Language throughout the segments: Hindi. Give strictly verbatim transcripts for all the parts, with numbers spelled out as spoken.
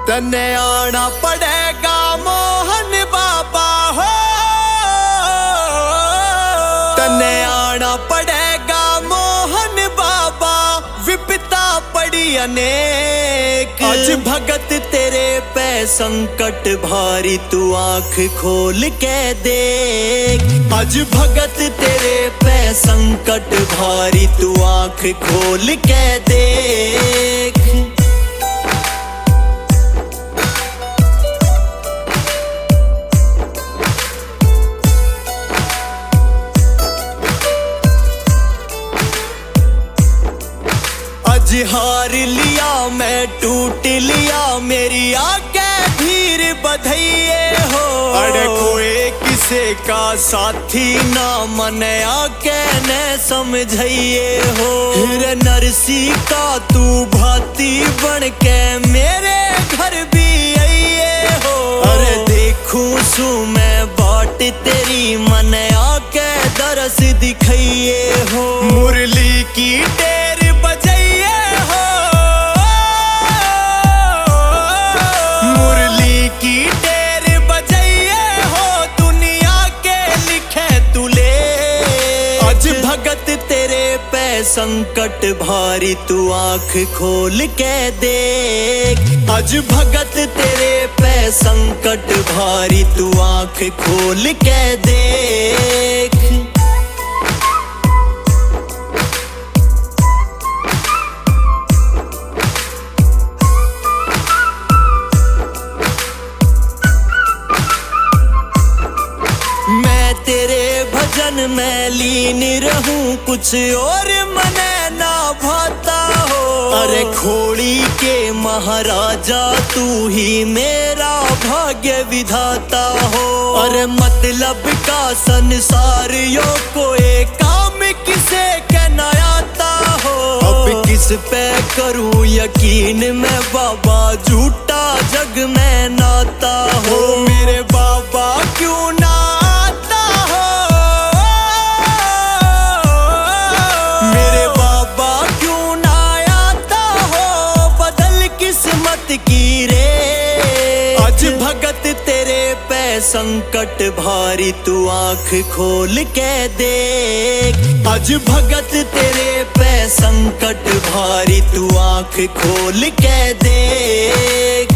तन्ने आना पड़ेगा मोहन बाबा हो, तन्ने आना पड़ेगा मोहन बाबा। विपता पड़ी अनेक, आज भगत तेरे पे संकट भारी, तू आंख खोल के देख। आज भगत तेरे पे संकट भारी, तू आंख खोल के देख। आज हार लिया मैं टूट लिया, मेरी आगे धीर बधाइए हो। अरे कोई किसे का साथी ना मने आके न समझाइए हो। फिर नरसी का तू भाती बन के मेरे घर भी आइए हो। अरे देखूं सू मैं बाट तेरी मने आके दरस दिखाइए हो। मुरली की टेर बजाइए हो, मुरली की टेर बजाइए हो, दुनिया के लिखे तुले। आज भगत तेरे पे संकट भारी, तू आंख खोल के देख। आज भगत तेरे पे संकट भारी, तू आंख खोल के देख। मैं तेरे भजन में लीन रहूं, कुछ और मने ना भाता हो। अरे खोड़ी के महाराजा तू ही मेरा भाग्य विधाता हो। अरे मतलब का संसार यो कोई काम किसे कहना आता हो। अब किस पे करूं यकीन मैं बाबा, झूठा जग में नाता हो। मेरे बाबा क्यों ना की रे। आज भगत तेरे पे संकट भारी, तू आंख खोल के देख। आज भगत तेरे पे संकट भारी, तू आंख खोल के देख।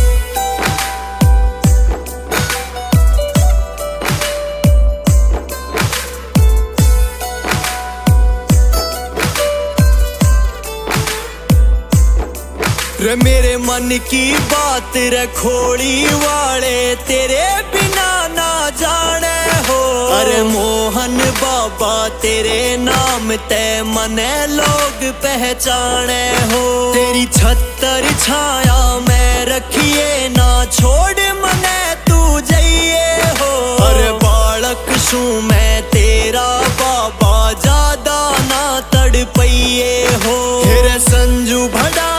रे मेरे मन की बात रे खोड़ी वाले, तेरे बिना ना जाने हो। अरे मोहन बाबा तेरे नाम ते मने लोग पहचाने हो। तेरी छत्तर छाया में रखिए ना, छोड़ मने तू जाइए हो। अरे बालक शू मैं तेरा बाबा, ज्यादा ना तड़ पाइए हो। फिर संजू भडाड़ा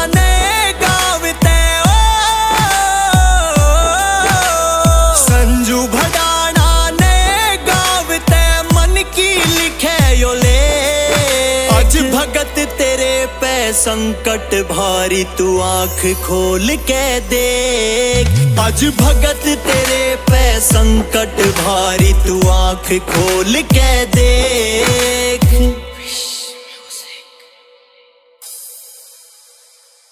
संकट भारी, तू आंख खोल के देख। आज भगत तेरे पे संकट भारी, तू आंख खोल के देख।